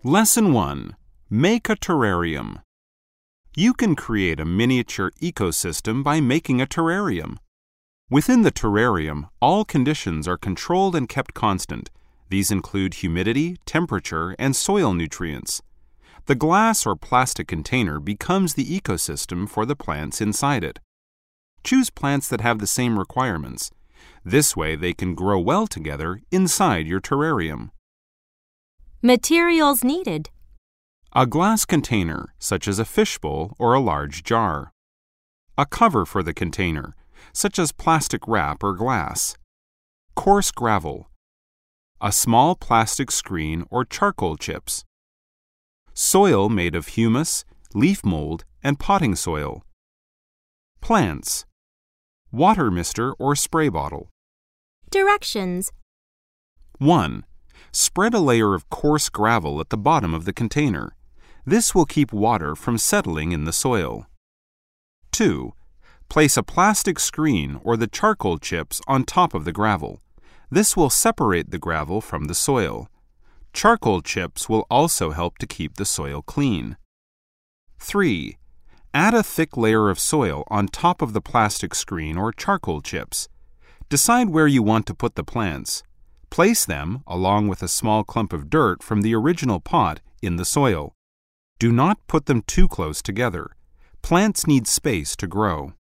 Lesson 1. Make a terrarium. You can create a miniature ecosystem by making a terrarium. Within the terrarium, all conditions are controlled and kept constant. These include humidity, temperature, and soil nutrients. The glass or plastic container becomes the ecosystem for the plants inside it. Choose plants that have the same requirements. This way they can grow well together inside your terrarium. Materials needed. A glass container, such as a fishbowl or a large jar. A cover for the container, such as plastic wrap or glass. Coarse gravel. A small plastic screen or charcoal chips. Soil made of humus, leaf mold, and potting soil. Plants. Water mister or spray bottle. Directions. 1. Spread a layer of coarse gravel at the bottom of the container. This will keep water from settling in the soil. 2. Place a plastic screen or the charcoal chips on top of the gravel. This will separate the gravel from the soil. Charcoal chips will also help to keep the soil clean. 3. Add a thick layer of soil on top of the plastic screen or charcoal chips. Decide where you want to put the plants. Place them, along with a small clump of dirt from the original pot, in the soil. Do not put them too close together. Plants need space to grow.